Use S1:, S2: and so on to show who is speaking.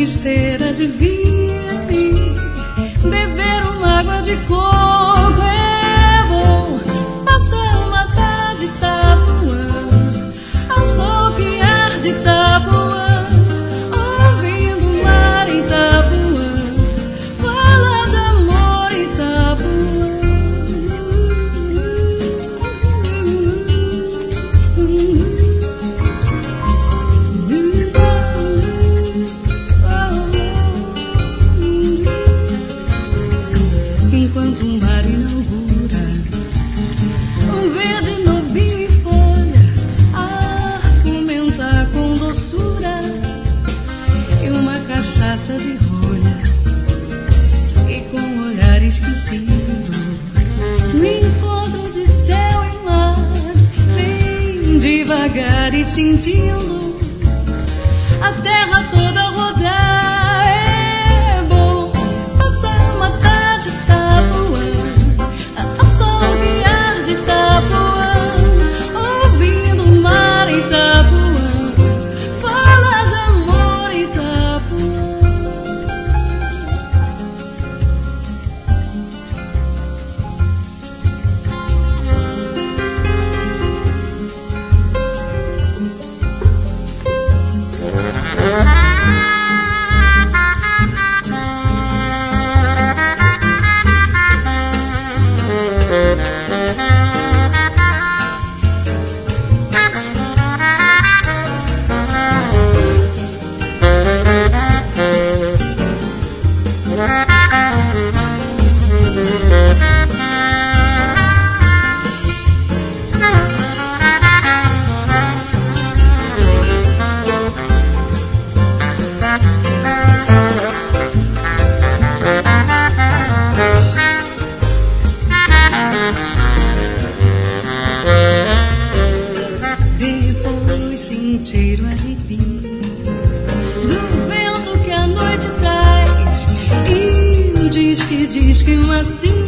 S1: esteira de vinho, beber uma água de coco. É bom passar uma tarde Itapuã, ao sol que arde Itapuã, ouvindo o mar Itapuã, falar de amor Itapuã. Enquanto o mar inaugura um verde novinho em folha, argumentar com doçura, e uma cachaça de rolha, e com um olhar esquecido, no encontro de céu e mar, bem devagar e sentindo a terra toda rodar. É bom passar uma tarde Itapuã, ao sol que arde Itapuã, ouvindo o mar Itapuã, falar de amor Itapuã. Depois sentir o arrepio do vento que a noite traz, e o disque macio